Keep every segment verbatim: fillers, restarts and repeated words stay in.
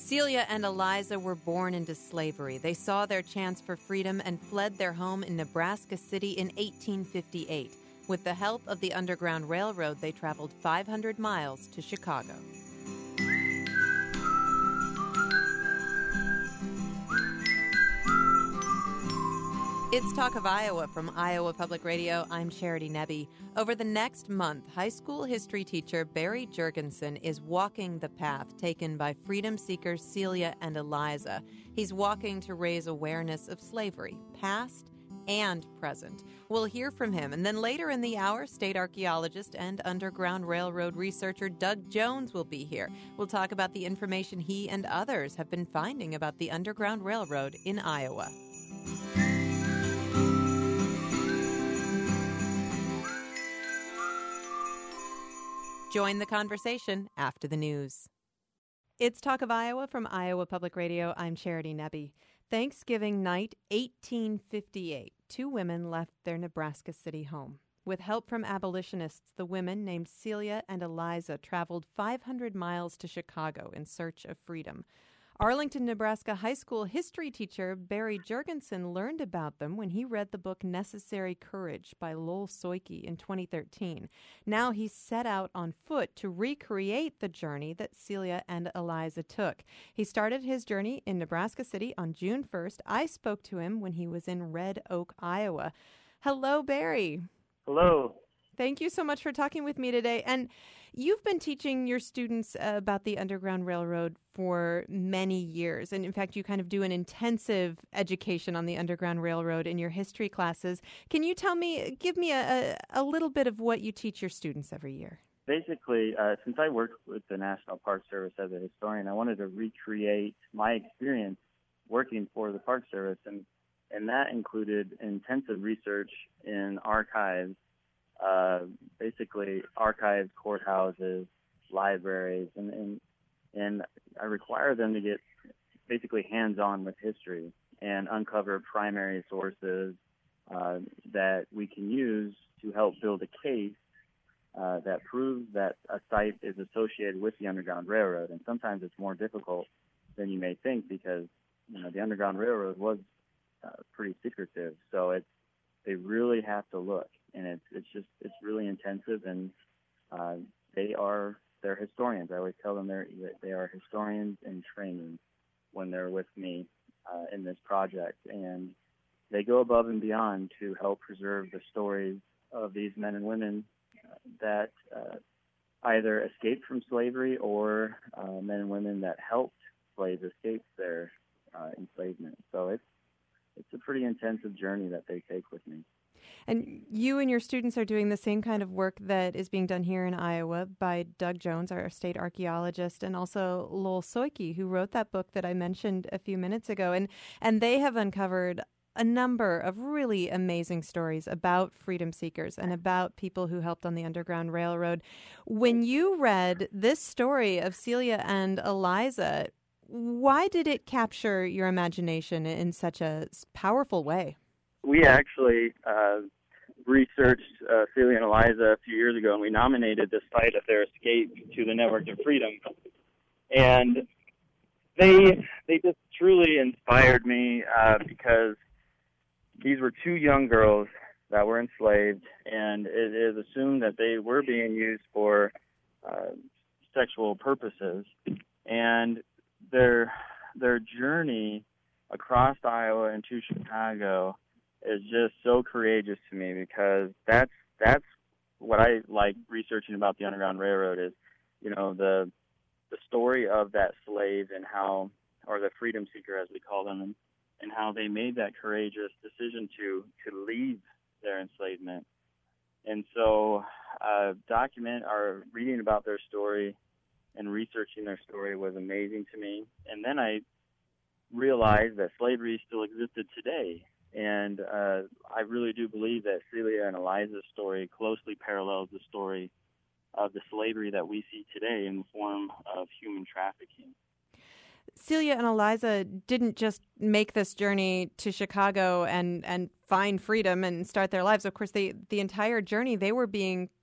Celia and Eliza were born into slavery. They saw their chance for freedom and fled their home in Nebraska City in eighteen fifty-eight. With the help of the Underground Railroad, they traveled five hundred miles to Chicago. It's Talk of Iowa from Iowa Public Radio. I'm Charity Nebbe. Over the next month, high school history teacher Barry Jurgensen is walking the path taken by freedom seekers Celia and Eliza. He's walking to raise awareness of slavery, past and present. We'll hear from him. And then later in the hour, state archaeologist and Underground Railroad researcher Doug Jones will be here. We'll talk about the information he and others have been finding about the Underground Railroad in Iowa. Join the conversation after the news. It's Talk of Iowa from Iowa Public Radio. I'm Charity Nebbe. Thanksgiving night, eighteen fifty-eight, two women left their Nebraska City home. With help from abolitionists, the women named Celia and Eliza traveled five hundred miles to Chicago in search of freedom. Arlington, Nebraska high school history teacher Barry Jurgensen learned about them when he read the book Necessary Courage by Lowell Soyke in twenty thirteen. Now he set out on foot to recreate the journey that Celia and Eliza took. He started his journey in Nebraska City on June first. I spoke to him when he was in Red Oak, Iowa. Hello, Barry. Hello. Thank you so much for talking with me today. And you've been teaching your students uh, about the Underground Railroad for many years. And in fact, you kind of do an intensive education on the Underground Railroad in your history classes. Can you tell me, give me a, a, a little bit of what you teach your students every year? Basically, uh, since I worked with the National Park Service as a historian, I wanted to recreate my experience working for the Park Service. And, and that included intensive research in archives. Uh, basically archives, courthouses, libraries, and, and and I require them to get basically hands-on with history and uncover primary sources uh, that we can use to help build a case uh, that proves that a site is associated with the Underground Railroad. And sometimes it's more difficult than you may think because, you know, the Underground Railroad was uh, pretty secretive. So it's they really have to look. And it's it's just it's really intensive, and uh, they are they're historians. I always tell them they're they are historians in training when they're with me uh, in this project, and they go above and beyond to help preserve the stories of these men and women uh, that uh, either escaped from slavery or uh, men and women that helped slaves escape their uh, enslavement. So it's it's a pretty intensive journey that they take with me. And you and your students are doing the same kind of work that is being done here in Iowa by Doug Jones, our state archaeologist, and also Lowell Soyke, who wrote that book that I mentioned a few minutes ago. And and they have uncovered a number of really amazing stories about freedom seekers and about people who helped on the Underground Railroad. When you read this story of Celia and Eliza, why did it capture your imagination in such a powerful way? We actually uh, researched uh, Celia and Eliza a few years ago, and we nominated the site of their escape to the Network of Freedom. And they they just truly inspired me uh, because these were two young girls that were enslaved, and it is assumed that they were being used for uh, sexual purposes. And their their journey across Iowa and to Chicago is just so courageous to me because that's that's what I like researching about the Underground Railroad is, you know, the the story of that slave and how, or the freedom seeker as we call them, and, and how they made that courageous decision to to leave their enslavement. And so uh, document or reading about their story and researching their story was amazing to me. And then I realized that slavery still existed today. And uh, I really do believe that Celia and Eliza's story closely parallels the story of the slavery that we see today in the form of human trafficking. Celia and Eliza didn't just make this journey to Chicago and, and find freedom and start their lives. Of course, they, the entire journey, they were being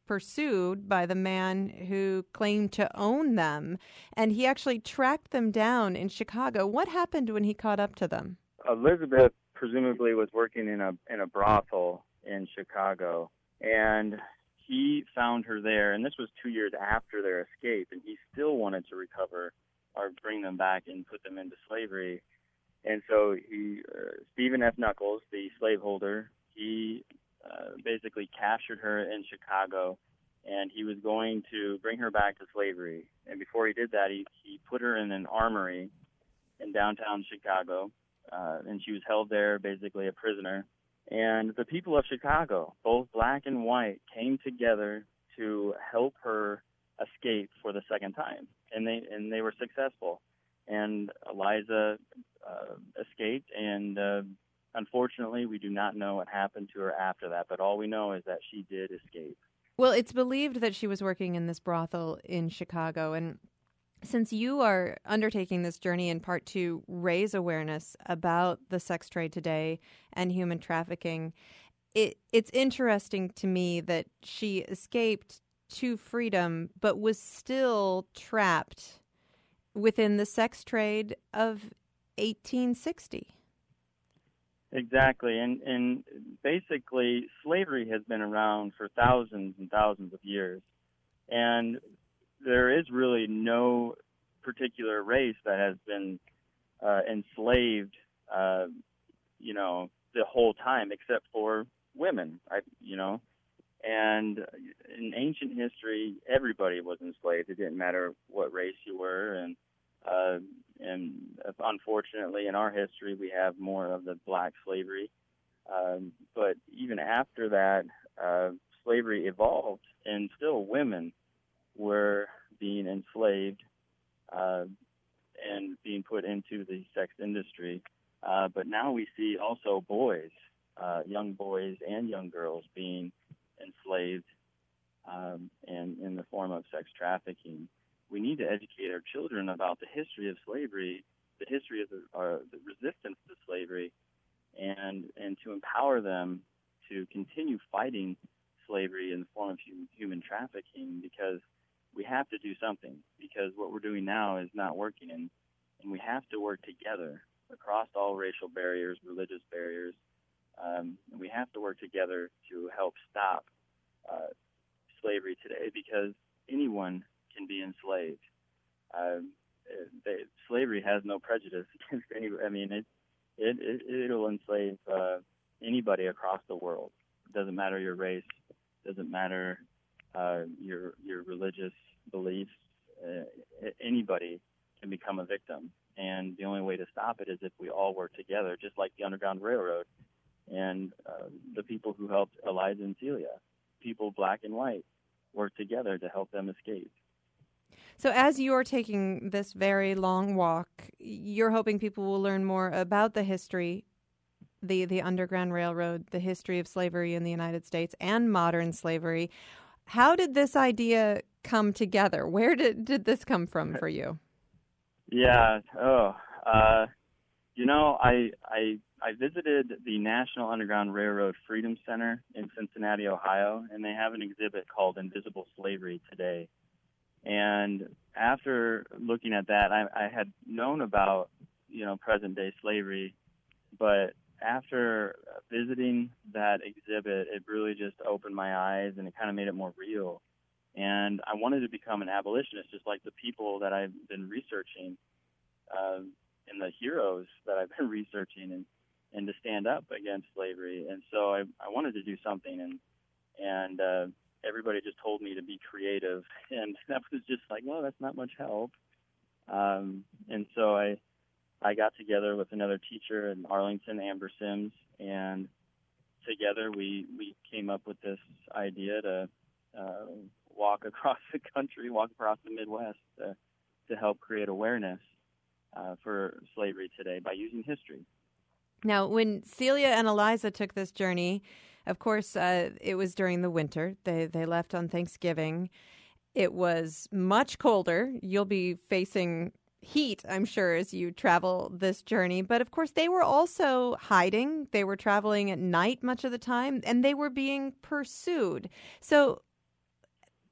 pursued by the man who claimed to own them, and he actually tracked them down in Chicago. What happened when he caught up to them? Elizabeth presumably was working in a in a brothel in Chicago, and he found her there, and this was two years after their escape, and he still wanted to recover or bring them back and put them into slavery. And so he, uh, Stephen F. Knuckles, the slaveholder, he uh, basically captured her in Chicago, and he was going to bring her back to slavery. And before he did that, he, he put her in an armory in downtown Chicago, uh, and she was held there, basically a prisoner. And the people of Chicago, both black and white, came together to help her escape for the second time, and they and they were successful. And Eliza uh, escaped, and uh, unfortunately, we do not know what happened to her after that. But all we know is that she did escape. Well, it's believed that she was working in this brothel in Chicago, and since you are undertaking this journey in part to raise awareness about the sex trade today and human trafficking, it, it's interesting to me that she escaped to freedom but was still trapped within the sex trade of eighteen sixty. Exactly. And, and basically, slavery has been around for thousands and thousands of years. And there is really no particular race that has been uh, enslaved, uh, you know, the whole time, except for women, I, you know. And in ancient history, everybody was enslaved. It didn't matter what race you were. And uh, and unfortunately, in our history, we have more of the black slavery. Um, but even after that, uh, slavery evolved, and still women were being enslaved uh, and being put into the sex industry. Uh, but now we see also boys, uh, young boys and young girls being enslaved um, and in the form of sex trafficking. We need to educate our children about the history of slavery, the history of the, uh, the resistance to slavery, and and to empower them to continue fighting slavery in the form of human, human trafficking, because we have to do something, because what we're doing now is not working, and, and we have to work together across all racial barriers, religious barriers. Um, and we have to work together to help stop uh, slavery today, because anyone can be enslaved. Uh, they, slavery has no prejudice against any. I mean, it it, it it'll enslave uh, anybody across the world. It doesn't matter your race. Doesn't matter uh, your your religious beliefs. Uh, anybody can become a victim, and the only way to stop it is if we all work together, just like the Underground Railroad and uh, the people who helped Eliza and Celia. People, black and white, work together to help them escape. So as you're taking this very long walk, you're hoping people will learn more about the history, the, the Underground Railroad, the history of slavery in the United States and modern slavery. How did this idea come together? Where did, did this come from for you? Yeah, oh, uh, you know, I, I, I visited the National Underground Railroad Freedom Center in Cincinnati, Ohio, and they have an exhibit called Invisible Slavery Today. And after looking at that, I, I had known about, you know, present-day slavery, but after visiting that exhibit, it really just opened my eyes, and it kind of made it more real. And I wanted to become an abolitionist, just like the people that I've been researching, uh, and the heroes that I've been researching, and, and to stand up against slavery. And so I, I wanted to do something, and and uh, everybody just told me to be creative, and that was just like, well, that's not much help. Um, and so I I got together with another teacher in Arlington, Amber Sims, and together we, we came up with this idea to uh, walk across the country, walk across the Midwest to, to help create awareness uh, for slavery today by using history. Now, when Celia and Eliza took this journey, of course, uh, it was during the winter. They they left on Thanksgiving. It was much colder. You'll be facing heat, I'm sure, as you travel this journey. But of course, they were also hiding. They were traveling at night much of the time, and they were being pursued. So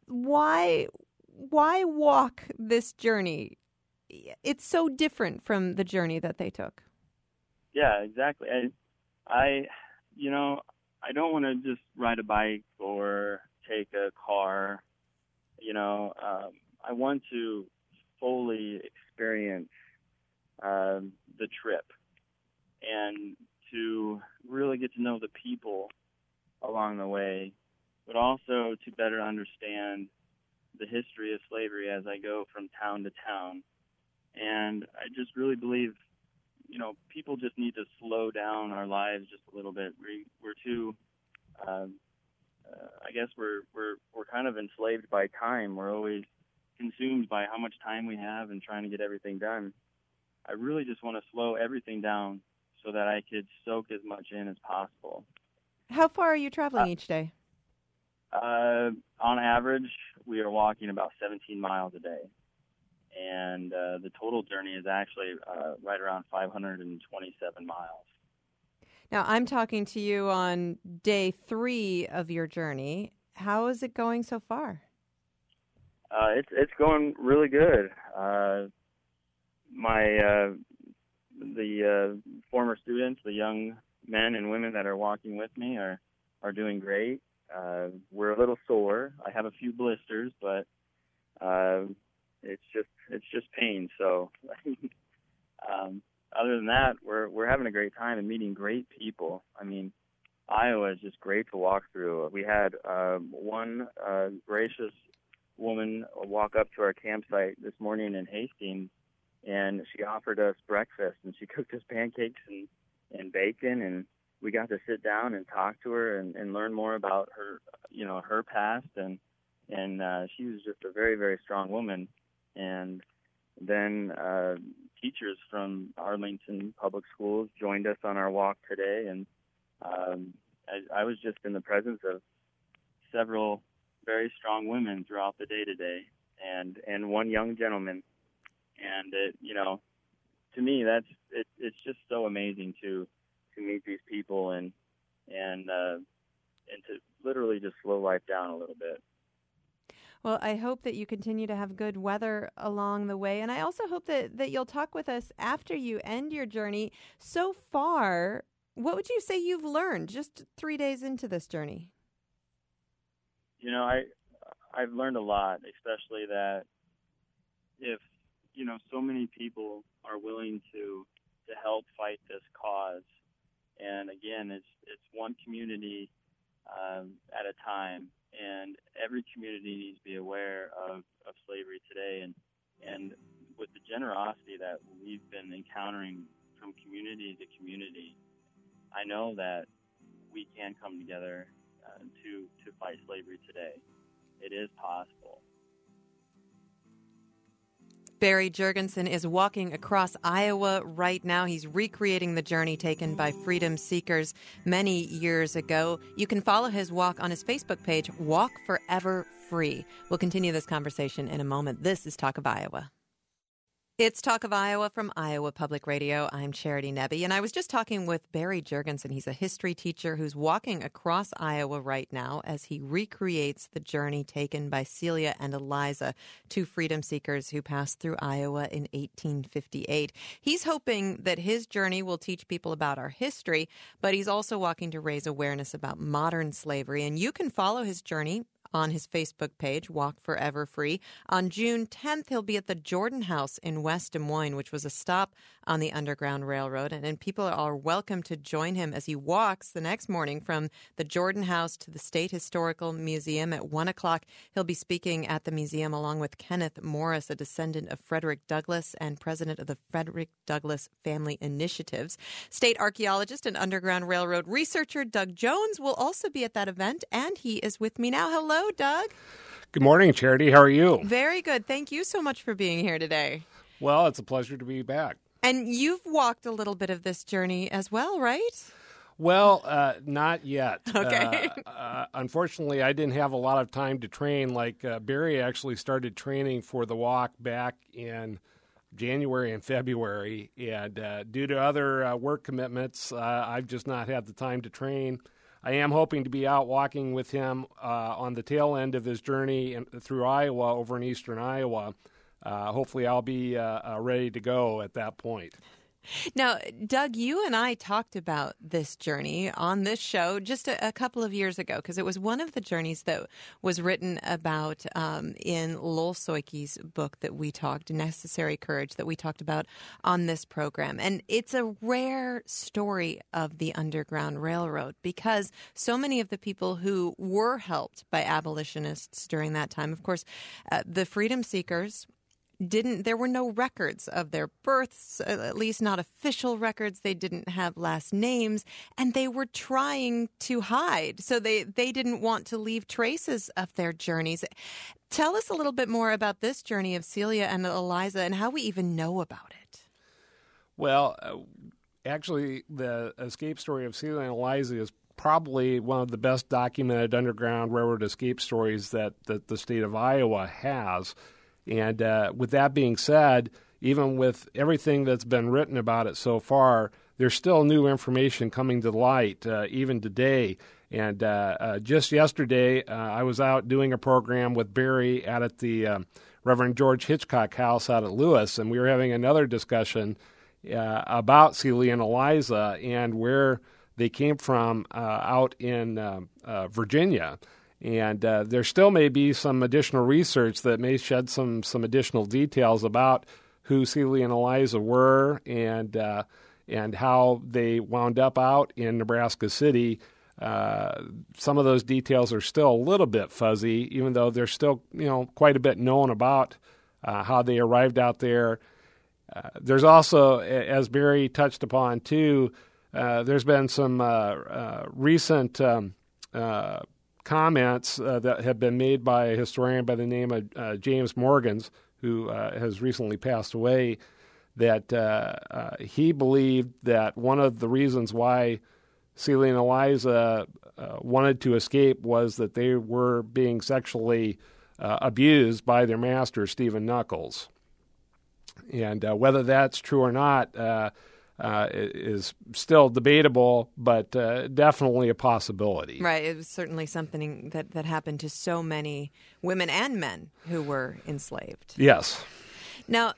why why walk this journey? It's so different from the journey that they took. Yeah, exactly. I, I you know, I don't want to just ride a bike or take a car. You know, um, I want to fully experience um, the trip and to really get to know the people along the way, but also to better understand the history of slavery as I go from town to town. And I just really believe, you know, people just need to slow down our lives just a little bit. We, we're too, uh, uh, I guess we're, we're, we're kind of enslaved by time. We're always consumed by how much time we have and trying to get everything done. I really just want to slow everything down so that I could soak as much in as possible. How far are you traveling Uh, each day? Uh, on average, we are walking about seventeen miles a day. And uh, the total journey is actually uh, right around five hundred twenty-seven miles. Now, I'm talking to you on day three of your journey. How is it going so far? Uh, it's it's going really good. Uh, my uh, the uh, former students, the young men and women that are walking with me, are are doing great. Uh, we're a little sore. I have a few blisters, but uh, it's just it's just pain. So, um, other than that, we're we're having a great time and meeting great people. I mean, Iowa is just great to walk through. We had uh, one uh, gracious woman walk up to our campsite this morning in Hastings, and she offered us breakfast, and she cooked us pancakes and, and bacon, and we got to sit down and talk to her and, and learn more about her, you know, her past, and and uh, she was just a very, very strong woman. And then uh, teachers from Arlington Public Schools joined us on our walk today, and um, I, I was just in the presence of several very strong women throughout the day today, and and one young gentleman. And it, you know, to me, that's it, it's just so amazing to to meet these people and and uh, and to literally just slow life down a little bit. Well, I hope that you continue to have good weather along the way. And I also hope that, that you'll talk with us after you end your journey. So far, what would you say you've learned just three days into this journey? You know, I, I've learned a lot, especially that if, you know, so many people are willing to, to help fight this cause. And again, it's, it's one community um, at a time. And every community needs to be aware of, of slavery today. And, and with the generosity that we've been encountering from community to community, I know that we can come together uh, to, to fight slavery today. It is possible. Barry Jurgensen is walking across Iowa right now. He's recreating the journey taken by freedom seekers many years ago. You can follow his walk on his Facebook page, Walk Forever Free. We'll continue this conversation in a moment. This is Talk of Iowa. It's Talk of Iowa from Iowa Public Radio. I'm Charity Nebbe, and I was just talking with Barry Jurgensen. He's a history teacher who's walking across Iowa right now as he recreates the journey taken by Celia and Eliza, two freedom seekers who passed through Iowa in eighteen fifty-eight. He's hoping that his journey will teach people about our history, but he's also walking to raise awareness about modern slavery. And you can follow his journey on his Facebook page, Walk Forever Free. On June tenth, he'll be at the Jordan House in West Des Moines, which was a stop on the Underground Railroad. And, and people are welcome to join him as he walks the next morning from the Jordan House to the State Historical Museum. At one o'clock, he'll be speaking at the museum along with Kenneth Morris, a descendant of Frederick Douglass and president of the Frederick Douglass Family Initiatives. State archaeologist and Underground Railroad researcher Doug Jones will also be at that event, and he is with me now. Hello. Hello, Doug. Good morning, Charity. How are you? Very good. Thank you so much for being here today. Well, it's a pleasure to be back. And you've walked a little bit of this journey as well, right? Well, uh, not yet. Okay. Uh, uh, unfortunately, I didn't have a lot of time to train. Like uh, Barry actually started training for the walk back in January and February. And uh, due to other uh, work commitments, uh, I've just not had the time to train. I am hoping to be out walking with him uh, on the tail end of his journey in, through Iowa, over in eastern Iowa. Uh, hopefully I'll be uh, uh, ready to go at that point. Now, Doug, you and I talked about this journey on this show just a, a couple of years ago, because it was one of the journeys that was written about um, in Lowell Soyke's book that we talked, Necessary Courage, that we talked about on this program. And it's a rare story of the Underground Railroad, because so many of the people who were helped by abolitionists during that time, of course, uh, the Freedom Seekers, didn't there were no records of their births, at least not official records. They didn't have last names, and they were trying to hide. So they, they didn't want to leave traces of their journeys. Tell us a little bit more about this journey of Celia and Eliza and how we even know about it. Well, uh, actually, the escape story of Celia and Eliza is probably one of the best documented Underground Railroad escape stories that, that the state of Iowa has. And uh, with that being said, even with everything that's been written about it so far, there's still new information coming to light, uh, even today. And uh, uh, just yesterday, uh, I was out doing a program with Barry out at the uh, Reverend George Hitchcock House out at Lewis, and we were having another discussion uh, about Celia and Eliza and where they came from uh, out in uh, uh, Virginia. And uh, there still may be some additional research that may shed some some additional details about who Celia and Eliza were and uh, and how they wound up out in Nebraska City. Uh, some of those details are still a little bit fuzzy, even though there's still you know quite a bit known about uh, how they arrived out there. Uh, there's also, as Barry touched upon too, uh, there's been some uh, uh, recent um, uh, comments uh, that have been made by a historian by the name of uh, James Morgans, who uh, has recently passed away, that uh, uh, he believed that one of the reasons why Celia and Eliza uh, wanted to escape was that they were being sexually uh, abused by their master, Stephen Knuckles. And uh, whether that's true or not uh, Uh, is still debatable, but uh, definitely a possibility. Right. It was certainly something that, that happened to so many women and men who were enslaved. Yes. Now,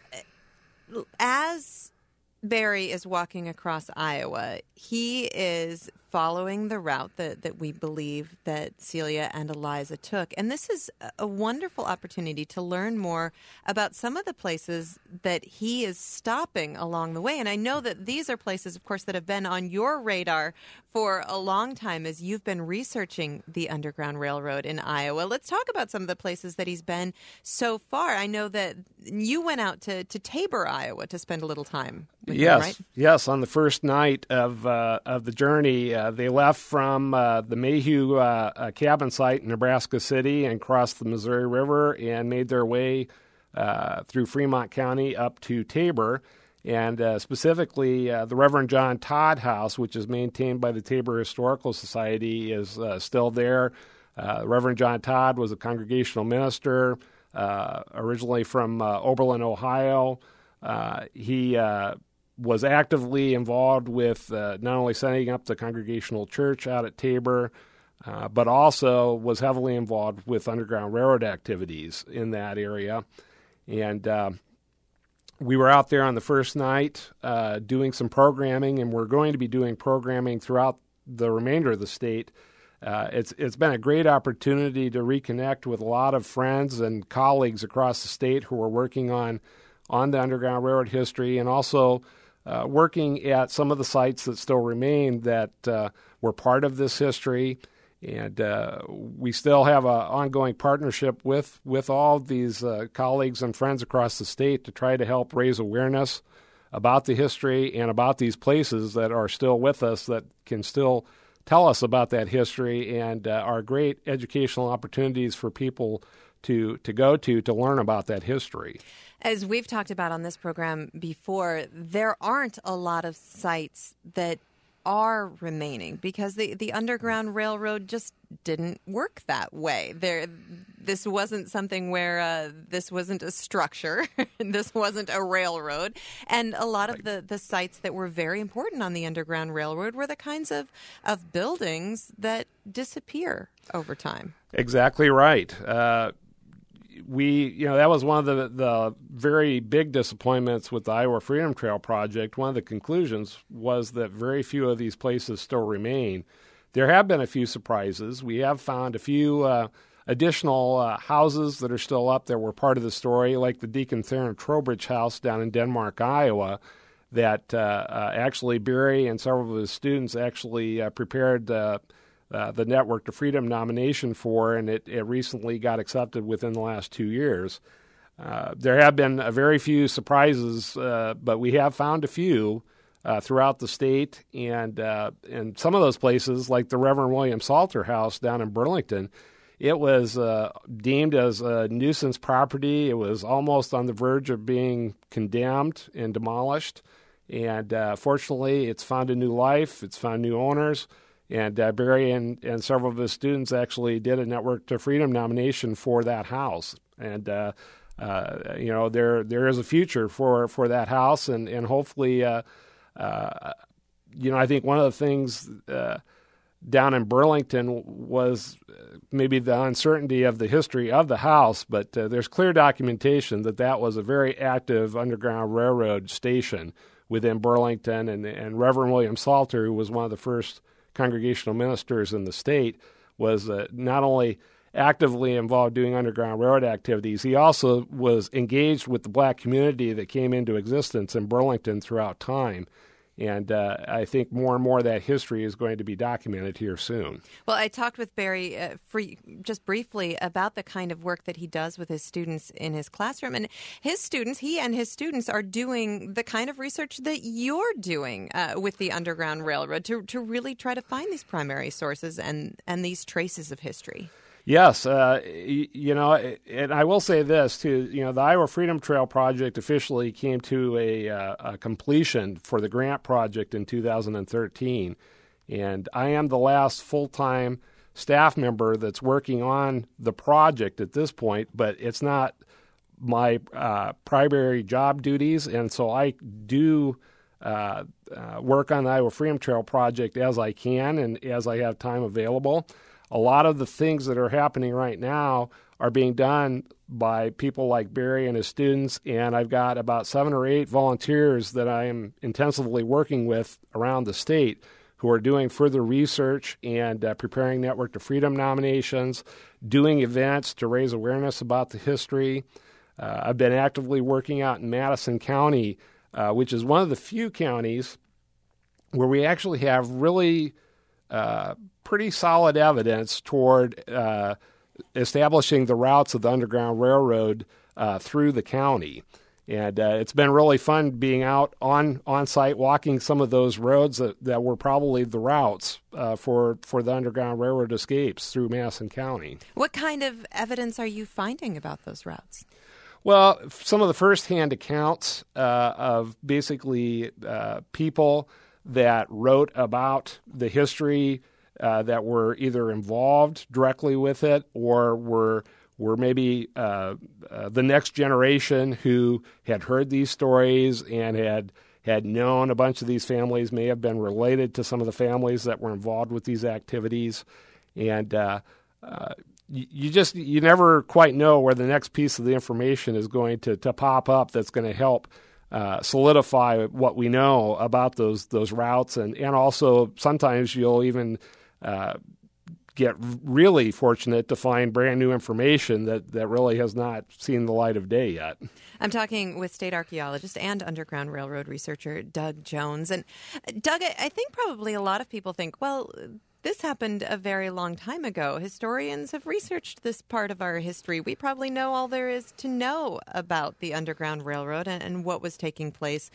as Barry is walking across Iowa, he is following the route that, that we believe that Celia and Eliza took. And this is a wonderful opportunity to learn more about some of the places that he is stopping along the way. And I know that these are places, of course, that have been on your radar for a long time as you've been researching the Underground Railroad in Iowa. Let's talk about some of the places that he's been so far. I know that you went out to, to Tabor, Iowa to spend a little time with yes, him, right? Yes, on the first night of uh, of the journey, uh, they left from uh, the Mayhew uh, uh, cabin site in Nebraska City and crossed the Missouri River and made their way uh, through Fremont County up to Tabor. And uh, specifically, uh, the Reverend John Todd House, which is maintained by the Tabor Historical Society, is uh, still there. Uh, Reverend John Todd was a congregational minister, uh, originally from uh, Oberlin, Ohio. Uh, he uh, was actively involved with uh, not only setting up the Congregational Church out at Tabor, uh, but also was heavily involved with Underground Railroad activities in that area. And uh, we were out there on the first night uh, doing some programming, and we're going to be doing programming throughout the remainder of the state. Uh, it's it's been a great opportunity to reconnect with a lot of friends and colleagues across the state who are working on on the Underground Railroad history, and also uh, working at some of the sites that still remain that uh, were part of this history. And uh, we still have an ongoing partnership with, with all of these uh, colleagues and friends across the state to try to help raise awareness about the history and about these places that are still with us that can still tell us about that history and uh, are great educational opportunities for people to, to go to to learn about that history. As we've talked about on this program before, there aren't a lot of sites that are remaining because the, the Underground Railroad just didn't work that way. There, this wasn't something where uh, this wasn't a structure, this wasn't a railroad, and a lot of the, the sites that were very important on the Underground Railroad were the kinds of, of buildings that disappear over time. Exactly right. Uh, we, you know, that was one of the, the very big disappointments with the Iowa Freedom Trail project. One of the conclusions was that very few of these places still remain. There have been a few surprises. We have found a few uh, additional uh, houses that are still up that were part of the story, like the Deacon Theron Trowbridge house down in Denmark, Iowa, that uh, uh, actually Barry and several of his students actually uh, prepared uh, uh, the Network to Freedom nomination for, and it, it recently got accepted within the last two years. Uh, there have been a very few surprises, uh, but we have found a few uh, throughout the state, and uh, and some of those places, like the Reverend William Salter House down in Burlington, it was uh, deemed as a nuisance property. It was almost on the verge of being condemned and demolished, and uh, fortunately, it's found a new life. It's found new owners. And uh, Barry and, and several of his students actually did a Network to Freedom nomination for that house. And, uh, uh, you know, there there is a future for, for that house. And, and hopefully, uh, uh, you know, I think one of the things uh, down in Burlington was maybe the uncertainty of the history of the house. But uh, there's clear documentation that that was a very active Underground Railroad station within Burlington. And, and Reverend William Salter, who was one of the first congregational ministers in the state, was uh, not only actively involved doing Underground Railroad activities, he also was engaged with the black community that came into existence in Burlington throughout time. And uh, I think more and more of that history is going to be documented here soon. Well, I talked with Barry uh, for, just briefly about the kind of work that he does with his students in his classroom. And his students, he and his students are doing the kind of research that you're doing uh, with the Underground Railroad to, to really try to find these primary sources and, and these traces of history. Yes, uh, you know, and I will say this too. You know, the Iowa Freedom Trail project officially came to a, uh, a completion for the grant project in two thousand thirteen, and I am the last full-time staff member that's working on the project at this point. But it's not my uh, primary job duties, and so I do uh, uh, work on the Iowa Freedom Trail project as I can and as I have time available. A lot of the things that are happening right now are being done by people like Barry and his students, and I've got about seven or eight volunteers that I am intensively working with around the state who are doing further research and uh, preparing Network to Freedom nominations, doing events to raise awareness about the history. Uh, I've been actively working out in Madison County, uh, which is one of the few counties where we actually have really uh, pretty solid evidence toward uh, establishing the routes of the Underground Railroad uh, through the county. And uh, it's been really fun being out on, on site, walking some of those roads that, that were probably the routes uh, for, for the Underground Railroad escapes through Madison County. What kind of evidence are you finding about those routes? Well, some of the firsthand accounts uh, of basically uh, people that wrote about the history uh, that were either involved directly with it or were were maybe uh, uh, the next generation who had heard these stories and had had known a bunch of these families, may have been related to some of the families that were involved with these activities. And uh, uh, you, you just you never quite know where the next piece of the information is going to, to pop up that's going to help Uh, solidify what we know about those those routes, and, and also sometimes you'll even uh, get really fortunate to find brand new information that, that really has not seen the light of day yet. I'm talking with state archaeologist and Underground Railroad researcher Doug Jones. And Doug, I think probably a lot of people think, well, this happened a very long time ago. Historians have researched this part of our history. We probably know all there is to know about the Underground Railroad and, and what was taking place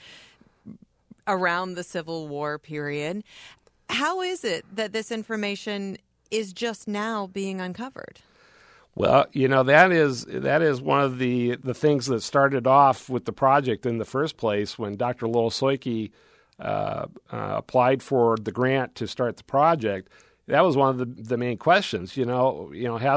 around the Civil War period. How is it that this information is just now being uncovered? Well, you know, that is that is one of the, the things that started off with the project in the first place when Doctor Lowell Soike Uh, uh, applied for the grant to start the project. That was one of the, the main questions. You know, you know, hasn't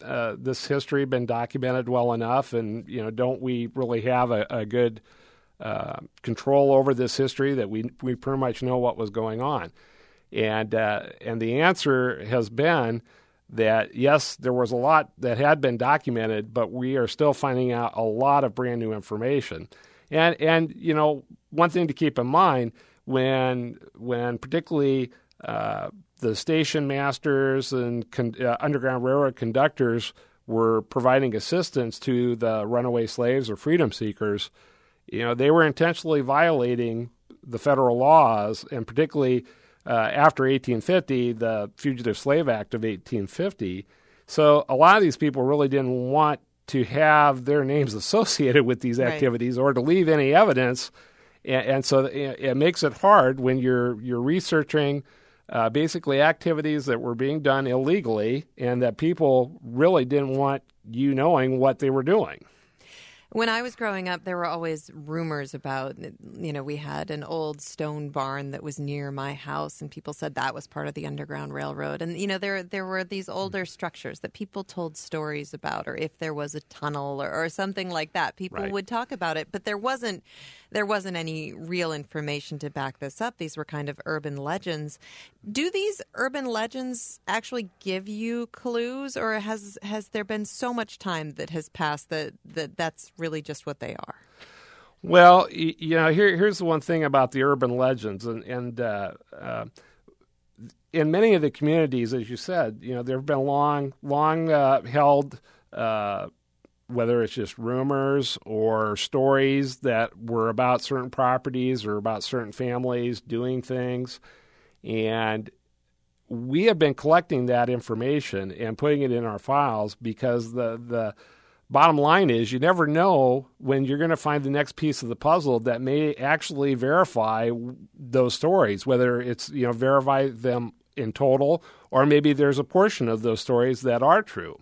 uh, this history been documented well enough? And, you know, don't we really have a, a good uh, control over this history that we we pretty much know what was going on? And uh, and the answer has been that, yes, there was a lot that had been documented, but we are still finding out a lot of brand new information. And, and you know, one thing to keep in mind, when, when particularly uh, the station masters and con- uh, Underground Railroad conductors were providing assistance to the runaway slaves or freedom seekers, you know, they were intentionally violating the federal laws, and particularly Uh, after eighteen fifty, the Fugitive Slave Act of eighteen fifty. So a lot of these people really didn't want to have their names associated with these activities, right, or to leave any evidence. And, and so it, it makes it hard when you're you're researching uh, basically activities that were being done illegally and that people really didn't want you knowing what they were doing. When I was growing up, there were always rumors about, you know, we had an old stone barn that was near my house, and people said that was part of the Underground Railroad. And, you know, there there were these older structures that people told stories about, or if there was a tunnel or, or something like that, people right. would talk about it. But there wasn't there wasn't any real information to back this up. These were kind of urban legends. Do these urban legends actually give you clues, or has has there been so much time that has passed that, that that's really just what they are? Well, you know, here, here's the one thing about the urban legends, and, and uh, uh, in many of the communities, as you said, you know, there have been long, long uh, held, uh, whether it's just rumors or stories that were about certain properties or about certain families doing things, and we have been collecting that information and putting it in our files because the the bottom line is you never know when you're going to find the next piece of the puzzle that may actually verify those stories, whether it's, you know, verify them in total or maybe there's a portion of those stories that are true.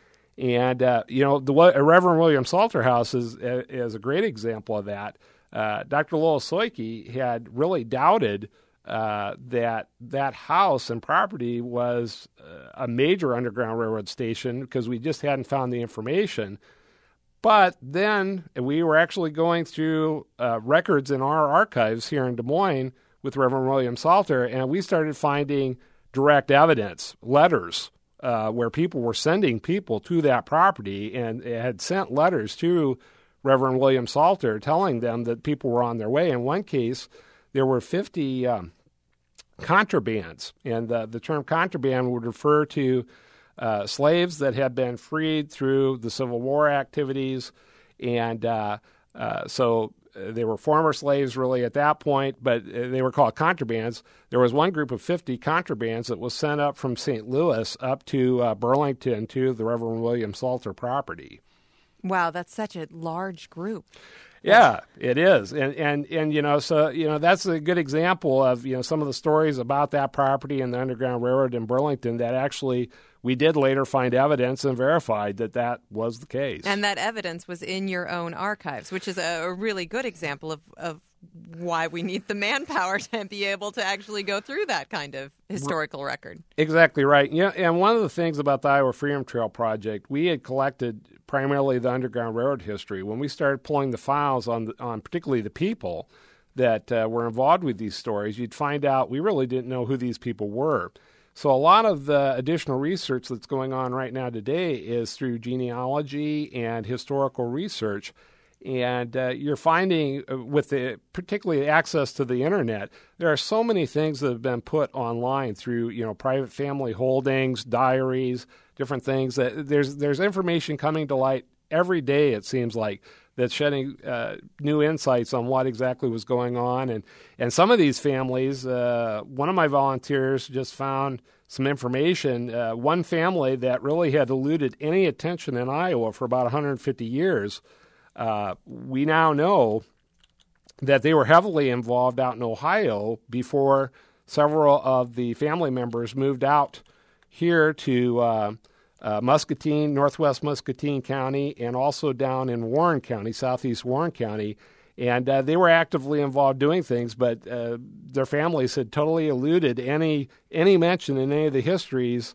And, uh, you know, the Reverend William Salterhouse is, is a great example of that. Uh, Doctor Lowell Soike had really doubted uh, that that house and property was uh, a major Underground Railroad station because we just hadn't found the information. But then we were actually going through uh, records in our archives here in Des Moines with Reverend William Salter, and we started finding direct evidence, letters, uh, where people were sending people to that property and had sent letters to Reverend William Salter telling them that people were on their way. In one case, there were fifty um, contrabands, and the, the term contraband would refer to uh, slaves that had been freed through the Civil War activities, and uh, uh, so they were former slaves really at that point, but they were called contrabands. There was one group of fifty contrabands that was sent up from Saint Louis up to uh, Burlington to the Reverend William Salter property. Wow, that's such a large group. Yeah, it is. And, and, and, you know, so, you know, that's a good example of, you know, some of the stories about that property and the Underground Railroad in Burlington that actually we did later find evidence and verified that that was the case. And that evidence was in your own archives, which is a, a really good example of, of why we need the manpower to be able to actually go through that kind of historical record. Exactly right. Yeah, and one of the things about the Iowa Freedom Trail Project, we had collected primarily the Underground Railroad history. When we started pulling the files on, the, on particularly the people that uh, were involved with these stories, you'd find out we really didn't know who these people were. So a lot of the additional research that's going on right now today is through genealogy and historical research. And uh, you're finding, uh, with the particularly access to the internet, there are so many things that have been put online through, you know, private family holdings, diaries, different things. That there's there's information coming to light every day. It seems like that's shedding uh, new insights on what exactly was going on. And and some of these families, uh, one of my volunteers just found some information. Uh, one family that really had eluded any attention in Iowa for about one hundred fifty years. Uh, we now know that they were heavily involved out in Ohio before several of the family members moved out here to uh, uh, Muscatine, northwest Muscatine County, and also down in Warren County, southeast Warren County. And uh, they were actively involved doing things, but uh, their families had totally eluded any any mention in any of the histories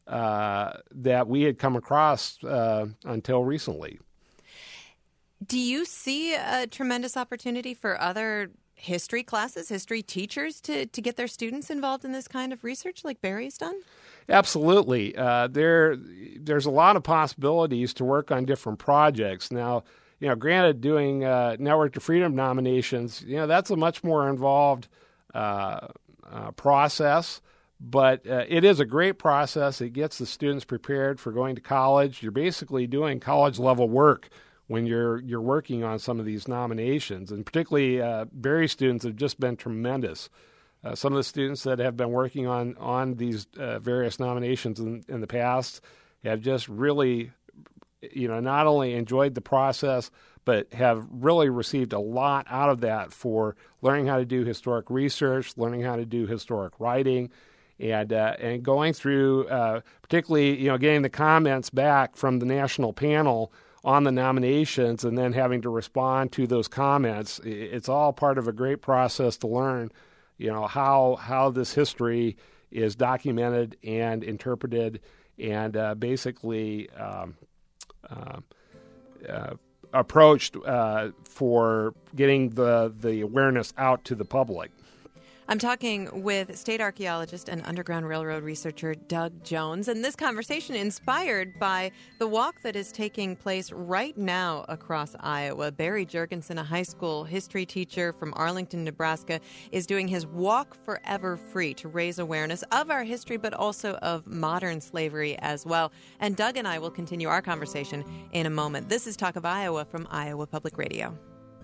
uh, that we had come across uh, until recently. Do you see a tremendous opportunity for other history classes, history teachers to, to get their students involved in this kind of research like Barry's done? Absolutely. Uh, there, there's a lot of possibilities to work on different projects. Now, you know, granted, doing uh, Network to Freedom nominations, you know, that's a much more involved uh, uh, process, but uh, it is a great process. It gets the students prepared for going to college. You're basically doing college-level work when you're you're working on some of these nominations, and particularly uh, Barry students have just been tremendous. Uh, some of the students that have been working on on these uh, various nominations in, in the past have just really, you know, not only enjoyed the process, but have really received a lot out of that for learning how to do historic research, learning how to do historic writing, and uh, and going through, uh, particularly, you know, getting the comments back from the national panel on the nominations and then having to respond to those comments. It's all part of a great process to learn, you know, how how this history is documented and interpreted and uh, basically um, uh, uh, approached uh, for getting the, the awareness out to the public. I'm talking with state archaeologist and Underground Railroad researcher Doug Jones, and this conversation inspired by the walk that is taking place right now across Iowa. Barry Jurgensen, a high school history teacher from Arlington, Nebraska, is doing his Walk Forever Free to raise awareness of our history, but also of modern slavery as well. And Doug and I will continue our conversation in a moment. This is Talk of Iowa from Iowa Public Radio.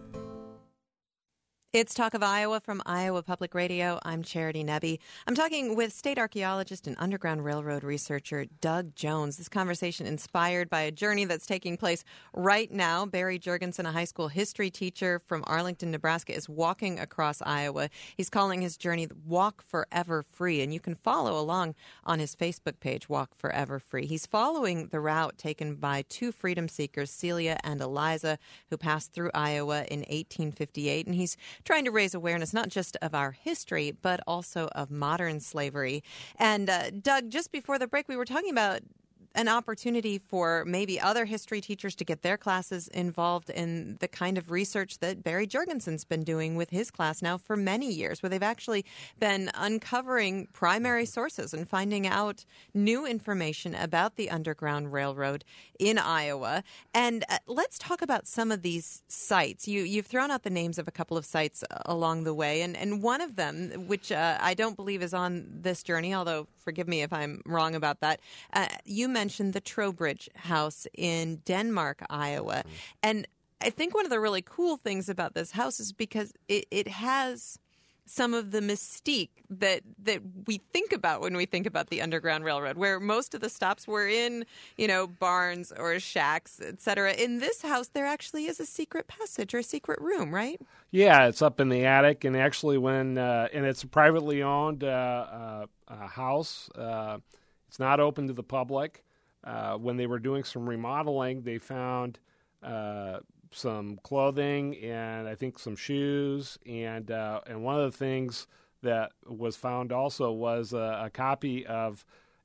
It's Talk of Iowa from Iowa Public Radio. I'm Charity Nebbe. I'm talking with state archaeologist and Underground Railroad researcher Doug Jones. This conversation inspired by a journey that's taking place right now. Barry Jurgensen, a high school history teacher from Arlington, Nebraska, is walking across Iowa. He's calling his journey Walk Forever Free, and you can follow along on his Facebook page, Walk Forever Free. He's following the route taken by two freedom seekers, Celia and Eliza, who passed through Iowa in eighteen fifty-eight, and he's trying to raise awareness not just of our history, but also of modern slavery. And uh, Doug, just before the break, we were talking about an opportunity for maybe other history teachers to get their classes involved in the kind of research that Barry Jurgensen's been doing with his class now for many years, where they've actually been uncovering primary sources and finding out new information about the Underground Railroad in Iowa. And uh, let's talk about some of these sites. You, you've thrown out the names of a couple of sites along the way, and, and one of them, which uh, I don't believe is on this journey, although forgive me if I'm wrong about that, uh, you mentioned the Trowbridge House in Denmark, Iowa. And I think one of the really cool things about this house is because it, it has some of the mystique that that we think about when we think about the Underground Railroad, where most of the stops were in, you know, barns or shacks, et cetera. In this house, there actually is a secret passage or a secret room, right? Yeah, it's up in the attic, and actually when, uh, and it's a privately owned uh, uh, house. Uh, it's not open to the public. Uh, when they were doing some remodeling, they found uh, some clothing and I think some shoes, and uh, and one of the things that was found also was a, a copy of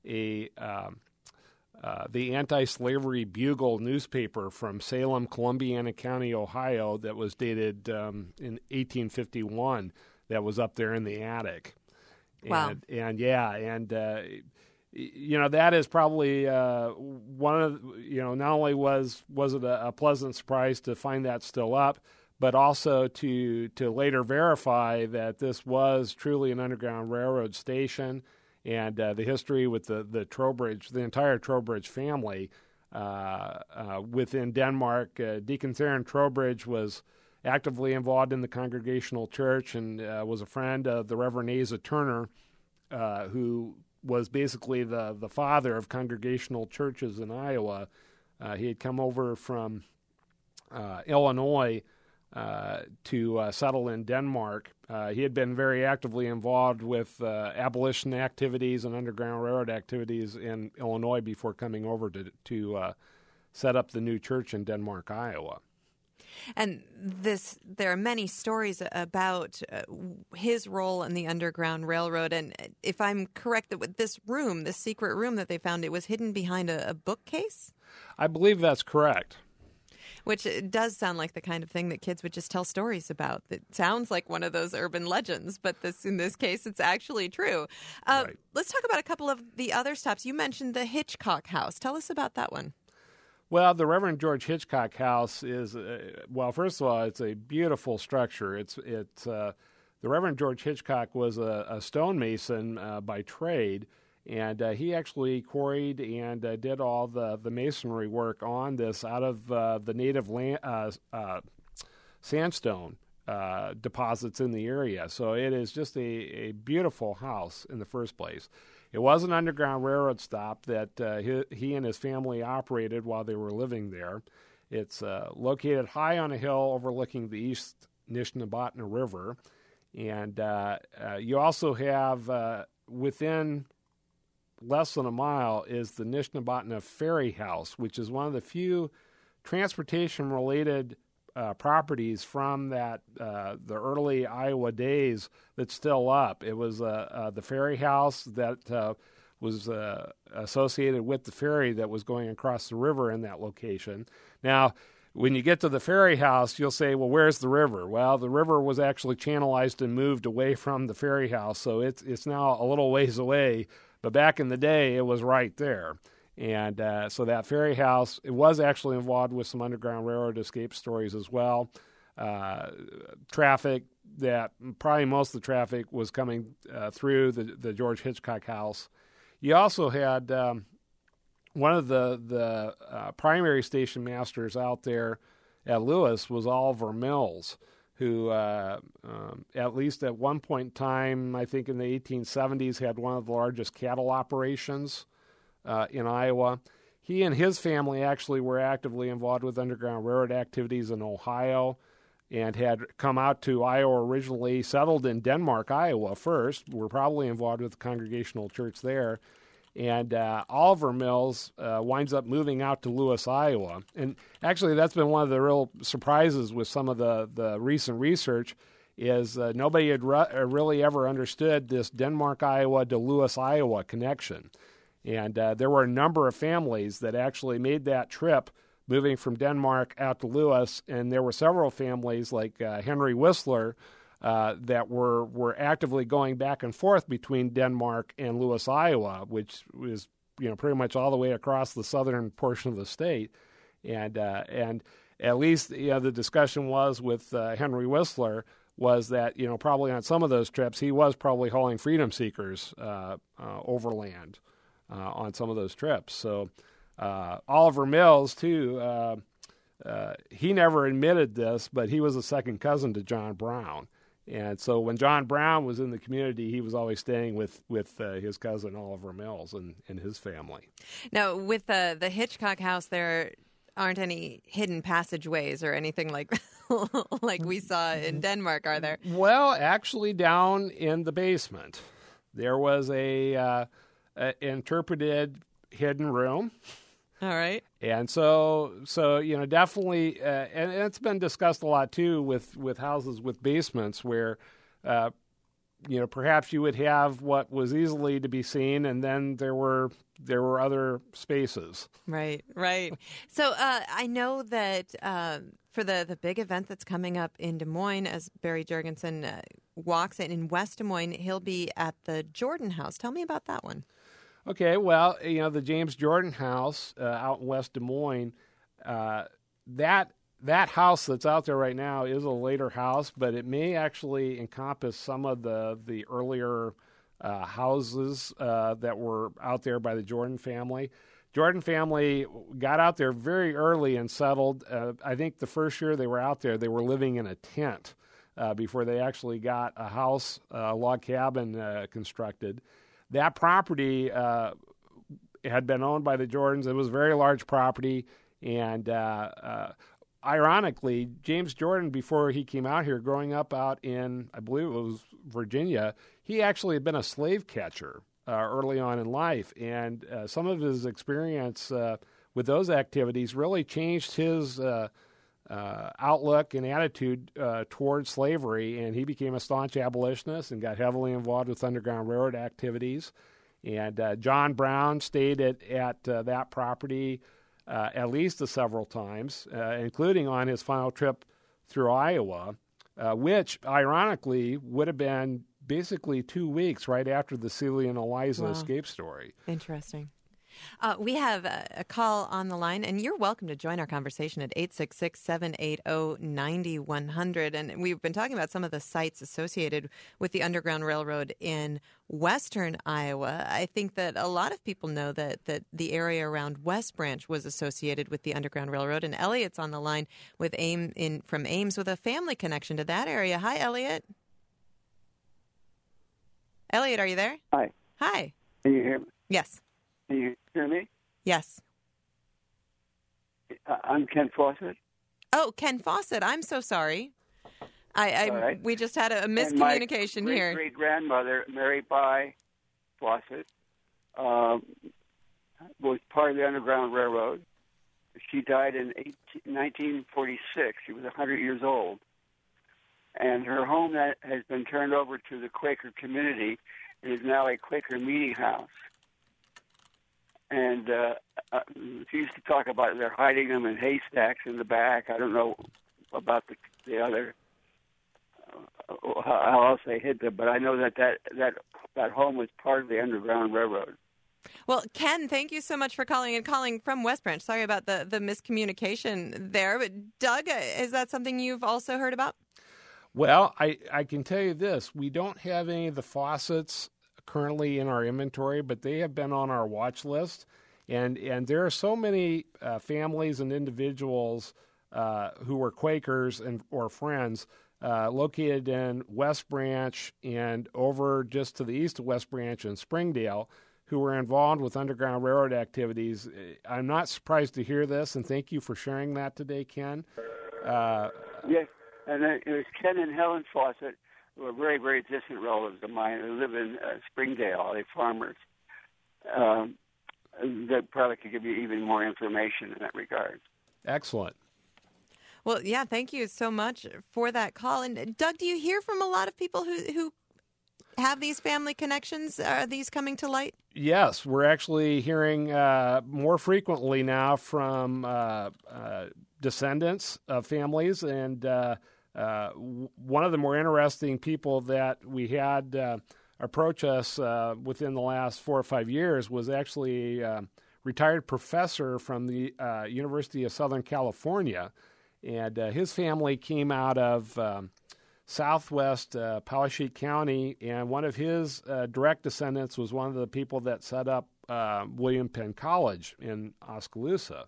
a um, uh, the Anti-Slavery Bugle newspaper from Salem, Columbiana County, Ohio, that was dated um, in eighteen fifty-one. That was up there in the attic. Wow. And, and yeah, and uh, you know, that is probably uh, one of, you know, not only was was it a, a pleasant surprise to find that still up, but also to to later verify that this was truly an Underground Railroad station, and uh, the history with the, the Trowbridge, the entire Trowbridge family uh, uh, within Denmark. Uh, Deacon Theron Trowbridge was actively involved in the Congregational Church and uh, was a friend of the Reverend Asa Turner, uh, who was basically the, the father of Congregational churches in Iowa. Uh, he had come over from uh, Illinois uh, to uh, settle in Denmark. Uh, he had been very actively involved with uh, abolition activities and Underground Railroad activities in Illinois before coming over to, to uh, set up the new church in Denmark, Iowa. And this, there are many stories about uh, his role in the Underground Railroad. And if I'm correct, that with this room, this secret room that they found, it was hidden behind a, a bookcase? I believe that's correct. Which it does sound like the kind of thing that kids would just tell stories about. It sounds like one of those urban legends, but this in this case, it's actually true. Uh, right. Let's talk about a couple of the other stops. You mentioned the Hitchcock House. Tell us about that one. Well, the Reverend George Hitchcock House is, uh, well, first of all, it's a beautiful structure. It's it's uh, the Reverend George Hitchcock was a, a stonemason uh, by trade. And uh, he actually quarried and uh, did all the, the masonry work on this out of uh, the native land, uh, uh, sandstone uh, deposits in the area. So it is just a, a beautiful house in the first place. It was an Underground Railroad stop that uh, he, he and his family operated while they were living there. It's uh, located high on a hill overlooking the East Nishnabotna River. And uh, uh, you also have uh, within less than a mile is the Nishnabotna Ferry House, which is one of the few transportation-related uh, properties from that uh, the early Iowa days that's still up. It was uh, uh, the ferry house that uh, was uh, associated with the ferry that was going across the river in that location. Now, when you get to the ferry house, you'll say, well, where's the river? Well, the river was actually channelized and moved away from the ferry house, so it's it's now a little ways away. But back in the day, it was right there. And uh, so that ferry house, it was actually involved with some Underground Railroad escape stories as well. Uh, traffic that, probably most of the traffic was coming uh, through the, the George Hitchcock House. You also had um, one of the, the uh, primary station masters out there at Lewis was Oliver Mills, who uh, um, at least at one point in time, I think in the eighteen seventies, had one of the largest cattle operations uh, in Iowa. He and his family actually were actively involved with Underground Railroad activities in Ohio and had come out to Iowa originally, settled in Denmark, Iowa first, were probably involved with the Congregational Church there. And uh, Oliver Mills uh, winds up moving out to Lewis, Iowa. And actually, that's been one of the real surprises with some of the, the recent research is uh, nobody had re- really ever understood this Denmark, Iowa to Lewis, Iowa connection. And uh, there were a number of families that actually made that trip moving from Denmark out to Lewis. And there were several families like uh, Henry Whistler Uh, that were were actively going back and forth between Denmark and Lewis, Iowa, which was you know pretty much all the way across the southern portion of the state, and uh, and at least you know the discussion was with uh, Henry Whistler was that you know probably on some of those trips he was probably hauling freedom seekers uh, uh, overland uh, on some of those trips. So uh, Oliver Mills too. Uh, uh, he never admitted this, but he was a second cousin to John Brown. And so when John Brown was in the community, he was always staying with, with uh, his cousin Oliver Mills and, and his family. Now, with the, the Hitchcock House, there aren't any hidden passageways or anything like like we saw in Denmark, are there? Well, actually, down in the basement, there was a, uh, a interpreted hidden room. All right. And so, so you know, definitely, uh, and it's been discussed a lot, too, with, with houses with basements where, uh, you know, perhaps you would have what was easily to be seen, and then there were there were other spaces. Right, right. So uh, I know that um, for the, the big event that's coming up in Des Moines, as Barry Jurgensen uh, walks in, in West Des Moines, he'll be at the Jordan House. Tell me about that one. Okay, well, you know, the James Jordan House uh, out in West Des Moines, uh, that that house that's out there right now is a later house, but it may actually encompass some of the, the earlier uh, houses uh, that were out there by the Jordan family. Jordan family got out there very early and settled. Uh, I think the first year they were out there, they were living in a tent uh, before they actually got a house, a log cabin uh, constructed. That property uh, had been owned by the Jordans. It was a very large property, and uh, uh, ironically, James Jordan, before he came out here, growing up out in, I believe it was Virginia, he actually had been a slave catcher uh, early on in life, and uh, some of his experience uh, with those activities really changed his uh, uh, outlook and attitude uh, towards slavery, and he became a staunch abolitionist and got heavily involved with Underground Railroad activities. And uh, John Brown stayed at, at uh, that property uh, at least a several times, uh, including on his final trip through Iowa, uh, which, ironically, would have been basically two weeks right after the Celia and Eliza wow. escape story. Interesting. Uh, we have a, a call on the line, and you're welcome to join our conversation at eight six six, seven eight zero, nine one zero zero. And we've been talking about some of the sites associated with the Underground Railroad in western Iowa. I think that a lot of people know that, that the area around West Branch was associated with the Underground Railroad. And Elliot's on the line with Ames in, from Ames with a family connection to that area. Hi, Elliot. Elliot, are you there? Hi. Hi. Can you hear me? Yes. Can you hear me? Yes. Uh, I'm Ken Fawcett. Oh, Ken Fawcett. I'm so sorry. I, I right. we just had a, a miscommunication and my here. My great grandmother, Mary By Fawcett, um, was part of the Underground Railroad. She died in nineteen forty-six. She was one hundred years old, and her home that has been turned over to the Quaker community is now a Quaker meeting house. And uh, uh, she used to talk about they're hiding them in haystacks in the back. I don't know about the, the other, uh, how else they hid them, but I know that that, that that home was part of the Underground Railroad. Well, Ken, thank you so much for calling and calling from West Branch. Sorry about the, the miscommunication there. But Doug, is that something you've also heard about? Well, I, I can tell you this. We don't have any of the Fawcetts currently in our inventory, but they have been on our watch list. And and there are so many uh, families and individuals uh, who were Quakers and or Friends uh, located in West Branch and over just to the east of West Branch in Springdale who were involved with Underground Railroad activities. I'm not surprised to hear this, and thank you for sharing that today, Ken. Uh, yes, and it was Ken and Helen Fawcett, who are very, very distant relatives of mine who live in uh, Springdale. They're farmers. Um, that probably could give you even more information in that regard. Excellent. Well, yeah, thank you so much for that call. And Doug, do you hear from a lot of people who, who have these family connections? Are these coming to light? Yes, we're actually hearing uh, more frequently now from uh, uh, descendants of families, and uh, uh, w- one of the more interesting people that we had uh, approach us uh, within the last four or five years was actually a uh, retired professor from the uh, University of Southern California, and uh, his family came out of um, southwest uh, Poweshiek County, and one of his uh, direct descendants was one of the people that set up uh, William Penn College in Oskaloosa.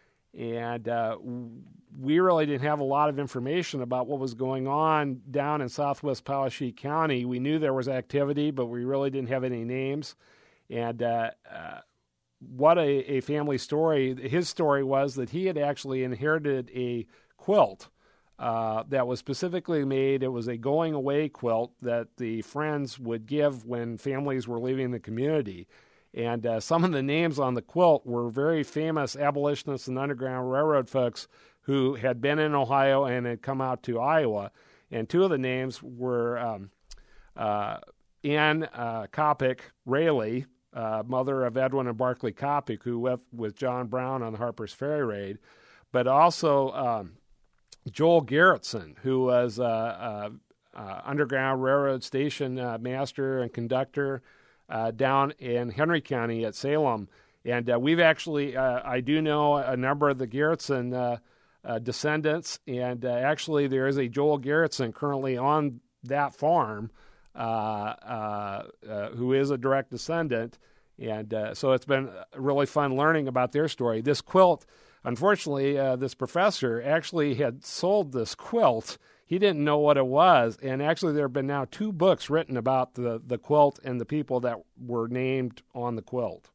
And uh, we really didn't have a lot of information about what was going on down in southwest Poweshiek County. We knew there was activity, but we really didn't have any names. And uh, uh, what a, a family story. His story was that he had actually inherited a quilt uh, that was specifically made. It was a going-away quilt that the Friends would give when families were leaving the community. And uh, some of the names on the quilt were very famous abolitionists and Underground Railroad folks who had been in Ohio and had come out to Iowa. And two of the names were um, uh, Ann uh, Coppock Rayleigh, uh, mother of Edwin and Barclay Coppock, who went with John Brown on the Harper's Ferry raid, but also um, Joel Garretson, who was uh, uh, uh, Underground Railroad station uh, master and conductor Uh, down in Henry County at Salem. And uh, we've actually, uh, I do know a number of the Garretson uh, uh, descendants, and uh, actually there is a Joel Garretson currently on that farm uh, uh, uh, who is a direct descendant. And uh, so it's been really fun learning about their story. This quilt, unfortunately, uh, this professor actually had sold this quilt. He didn't know what it was, and actually there have been now two books written about the, the quilt and the people that were named on the quilt.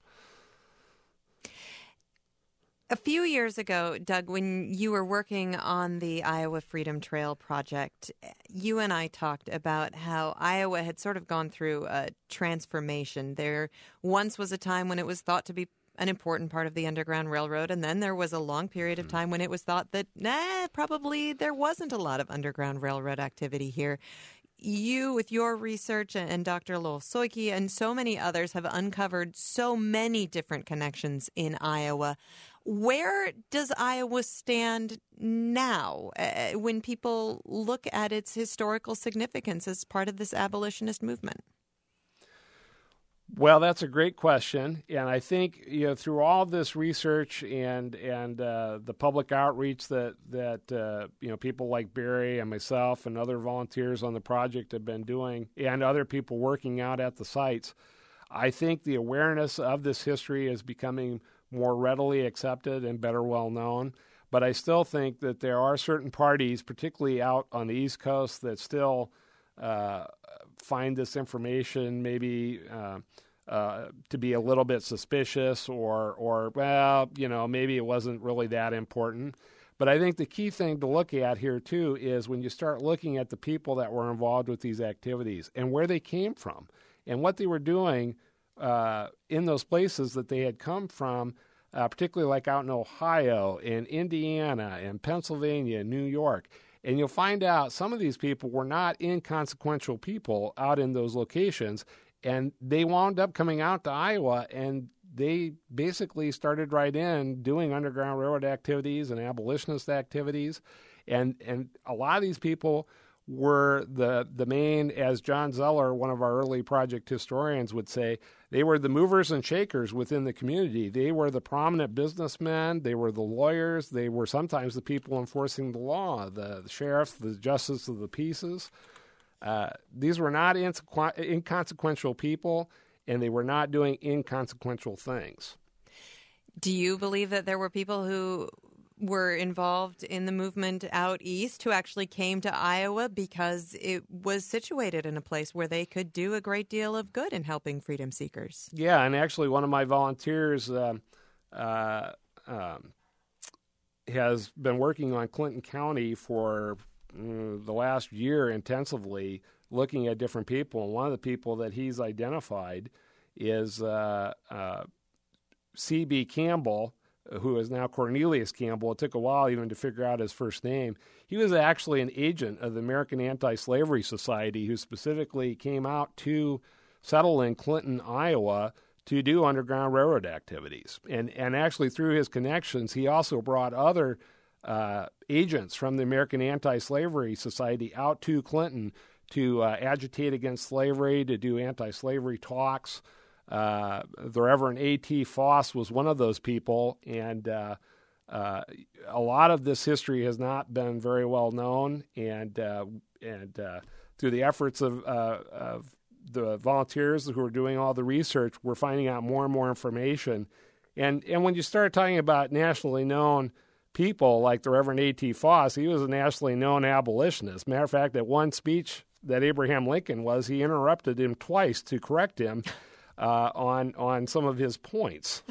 A few years ago, Doug, when you were working on the Iowa Freedom Trail project, you and I talked about how Iowa had sort of gone through a transformation. There once was a time when it was thought to be an important part of the Underground Railroad. And then there was a long period of time when it was thought that, nah, probably there wasn't a lot of Underground Railroad activity here. You, with your research, and Doctor Lowell Soyke and so many others have uncovered so many different connections in Iowa. Where does Iowa stand now uh, when people look at its historical significance as part of this abolitionist movement? Well, that's a great question, and I think you know through all this research and and uh, the public outreach that that uh, you know people like Barry and myself and other volunteers on the project have been doing, and other people working out at the sites, I think the awareness of this history is becoming more readily accepted and better well known. But I still think that there are certain parties, particularly out on the East Coast, that still uh, find this information maybe uh, uh, to be a little bit suspicious or, or, well, you know, maybe it wasn't really that important. But I think the key thing to look at here, too, is when you start looking at the people that were involved with these activities and where they came from and what they were doing uh, in those places that they had come from, uh, particularly like out in Ohio and Indiana and Pennsylvania and New York. And you'll find out some of these people were not inconsequential people out in those locations, and they wound up coming out to Iowa, and they basically started right in doing Underground Railroad activities and abolitionist activities. And and a lot of these people were the the main, as John Zeller, one of our early project historians, would say, they were the movers and shakers within the community. They were the prominent businessmen. They were the lawyers. They were sometimes the people enforcing the law, the, the sheriffs, the justice of the peaces. Uh, these were not insequ- inconsequential people, and they were not doing inconsequential things. Do you believe that there were people who were involved in the movement out east who actually came to Iowa because it was situated in a place where they could do a great deal of good in helping freedom seekers? Yeah, and actually one of my volunteers uh, uh, um, has been working on Clinton County for uh, the last year intensively, looking at different people. And one of the people that he's identified is uh, uh, C B Campbell, who is now Cornelius Campbell. It took a while even to figure out his first name. He was actually an agent of the American Anti-Slavery Society who specifically came out to settle in Clinton, Iowa, to do Underground Railroad activities. And and actually through his connections, he also brought other uh, agents from the American Anti-Slavery Society out to Clinton to uh, agitate against slavery, to do anti-slavery talks. Uh, the Reverend A T Foss was one of those people, and uh, uh, a lot of this history has not been very well known. And uh, and uh, through the efforts of, uh, of the volunteers who are doing all the research, we're finding out more and more information. And and when you start talking about nationally known people like the Reverend A T Foss, he was a nationally known abolitionist. Matter of fact, at one speech that Abraham Lincoln was, he interrupted him twice to correct him. Uh, on on some of his points.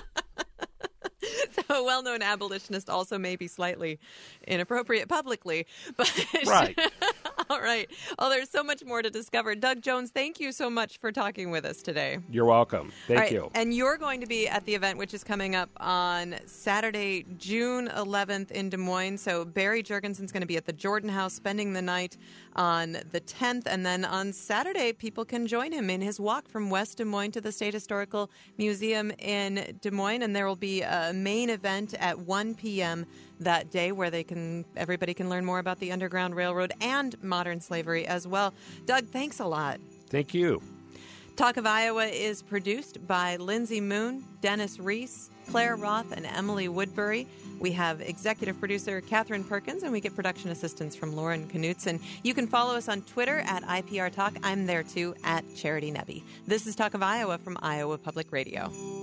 So a well-known abolitionist also may be slightly inappropriate publicly. But right. All right. Well, there's so much more to discover. Doug Jones, thank you so much for talking with us today. You're welcome. Thank right. you. And you're going to be at the event, which is coming up on Saturday, June eleventh in Des Moines. So Barry Jurgensen's going to be at the Jordan House spending the night on the tenth. And then on Saturday, people can join him in his walk from West Des Moines to the State Historical Museum in Des Moines. And there will be a main event at one p.m. that day where they can everybody can learn more about the Underground Railroad and modern slavery as well. Doug, thanks a lot. Thank you. Talk of Iowa is produced by Lindsay Moon, Dennis Reese, Claire Roth, and Emily Woodbury. We have executive producer Catherine Perkins, and we get production assistance from Lauren Knutson. You can follow us on Twitter at I P R Talk. I'm there too, at Charity Nebbe. This is Talk of Iowa from Iowa Public Radio.